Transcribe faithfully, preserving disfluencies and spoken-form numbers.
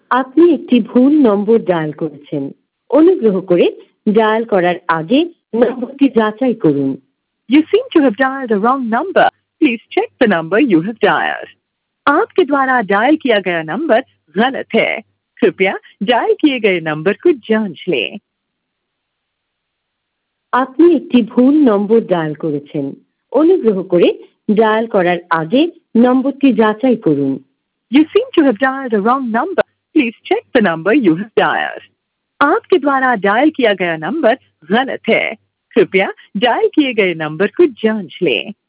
আপনি একটি ভুল নম্বর ডায়াল করেছেন। অনুগ্রহ করে ডায়াল করার আগে নম্বরটি যাচাই করুন। You seem to have dialed the wrong number. Please check the number you have dialed. आपके द्वारा डायल किया गया नंबर गलत है। कृपया डायल किए गए नंबर को जांच लें। আপনি একটি ভুল নম্বর ডায়াল করেছেন। অনুগ্রহ করে ডায়াল করার আগে নম্বরটি যাচাই করুন। You seem to have dialed the wrong number. Please check the number you have dialed. आपके द्वारा डायल किया गया नंबर गलत है। कृपया डायल किए गए नंबर को जांच लें।